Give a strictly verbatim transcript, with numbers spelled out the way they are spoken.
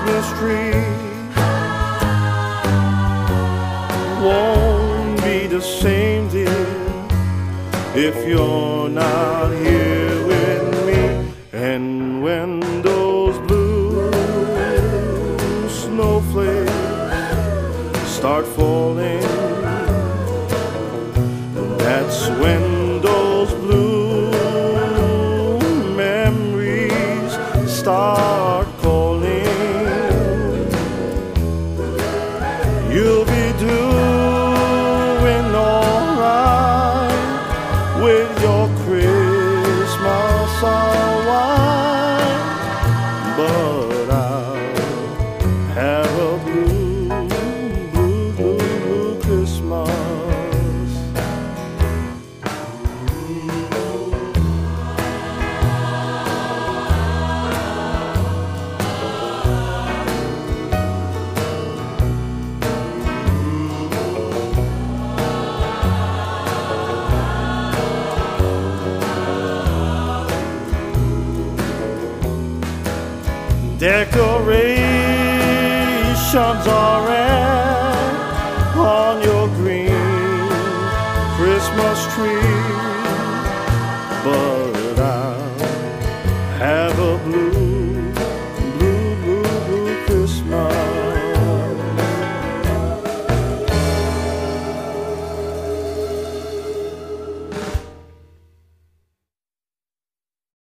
Christmas tree won't be the same, dear, if you're not here with me. And when those blue snowflakes start falling, that's when those blue memories start calling. You'll be doing alright with your Christmas wine, but I'll have a blue, blue, blue, blue Christmas. Decorations are red on your green Christmas tree, but I'll have a blue